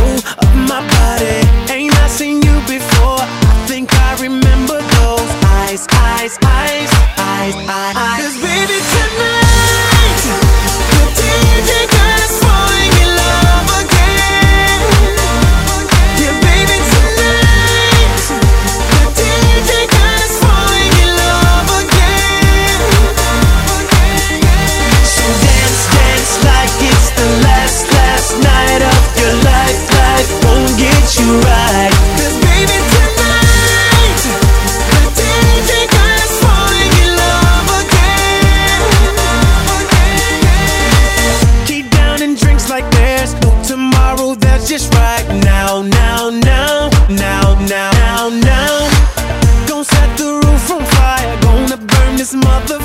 control of my body. Ain't I seen you before? I think I remember those eyes, eyes, eyes, eyes, eyes. 'Cause baby tonight, the DJ got us falling in love again. Yeah, baby tonight, the DJ got us falling in love again. So dance, dance like it's the last night of your life. Life won't get you right. 'Cause baby tonight, the DJ got us falling in love again. Keep down and drinks like there's no tomorrow. That's just right now, now, now, now, now, now, now. Gonna set the roof on fire. Gonna burn this mother